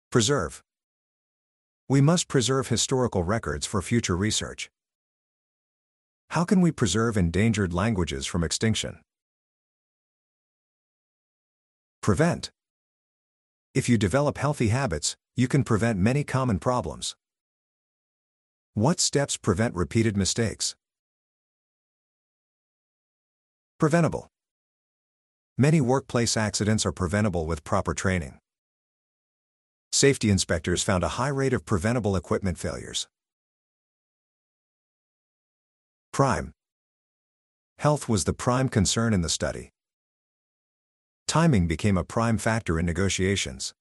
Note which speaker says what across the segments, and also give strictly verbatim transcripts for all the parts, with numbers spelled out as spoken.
Speaker 1: Preserve. We must preserve historical records for future research. How can we preserve endangered languages from extinction? Prevent. If you develop healthy habits, you can prevent many common problems. What steps prevent repeated mistakes? Preventable. Many workplace accidents are preventable with proper training. Safety inspectors found a high rate of preventable equipment failures. Prime. Health was the prime concern in the study. Timing became a prime factor in negotiations.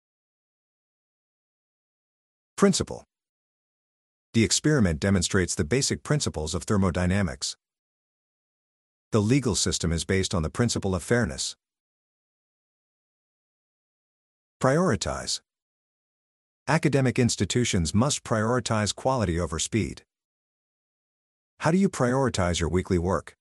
Speaker 1: Principle. The experiment demonstrates the basic principles of thermodynamics. The legal system is based on the principle of fairness. Prioritize. Academic institutions must prioritize quality over speed. How do you prioritize your weekly work?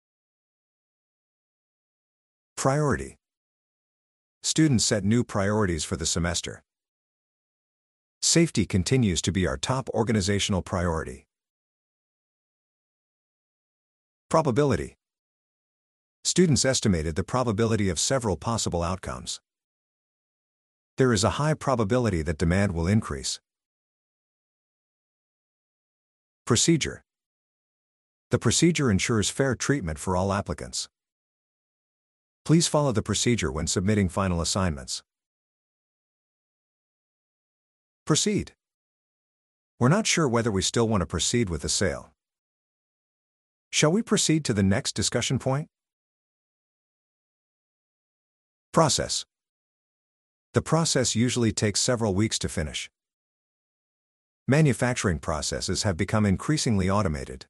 Speaker 1: Priority. Students set new priorities for the semester. Safety continues to be our top organizational priority. Probability. Students estimated the probability of several possible outcomes. There is a high probability that demand will increase. Procedure. The procedure ensures fair treatment for all applicants. Please follow the procedure when submitting final assignments. Proceed. We're not sure whether we still want to proceed with the sale. Shall we proceed to the next discussion point? Process. The process usually takes several weeks to finish. Manufacturing processes have become increasingly automated.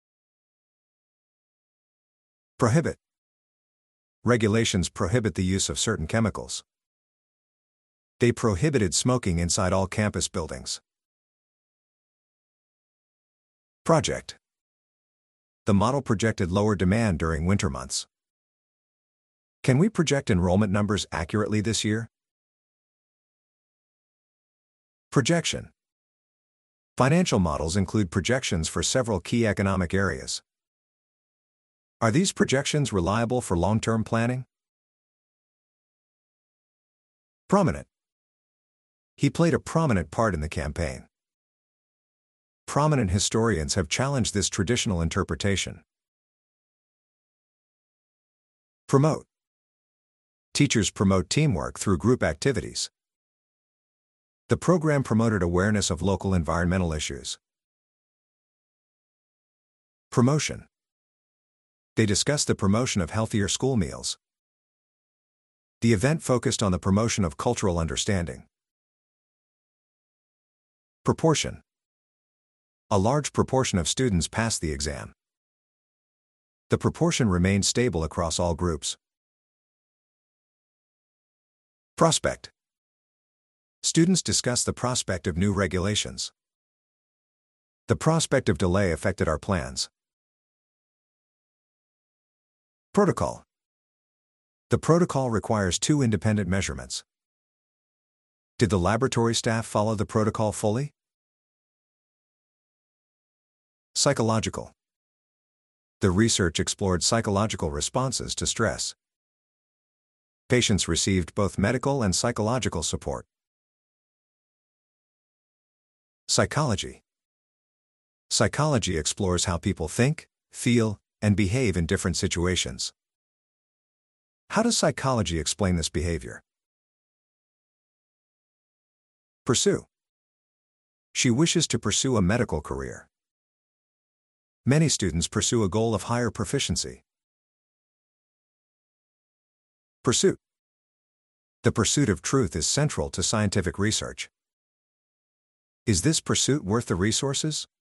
Speaker 1: Prohibit. Regulations prohibit the use of certain chemicals. They prohibited smoking inside all campus buildings. Project. The model projected lower demand during winter months. Can we project enrollment numbers accurately this year? Projection. Financial models include projections for several key economic areas. Are these projections reliable for long-term planning? Prominent. He played a prominent part in the campaign. Prominent historians have challenged this traditional interpretation. Promote. Teachers promote teamwork through group activities. The program promoted awareness of local environmental issues. Promotion. They discussed the promotion of healthier school meals. The event focused on the promotion of cultural understanding. Proportion. A large proportion of students passed the exam. The proportion remained stable across all groups. Prospect. Students discussed the prospect of new regulations. The prospect of delay affected our plans. Protocol. The protocol requires two independent measurements. Did the laboratory staff follow the protocol fully? Psychological. The research explored psychological responses to stress. Patients received both medical and psychological support. Psychology. Psychology explores how people think, feel, and behave in different situations. How does psychology explain this behavior? Pursue. She wishes to pursue a medical career. Many students pursue a goal of higher proficiency. Pursuit. The pursuit of truth is central to scientific research. Is this pursuit worth the resources?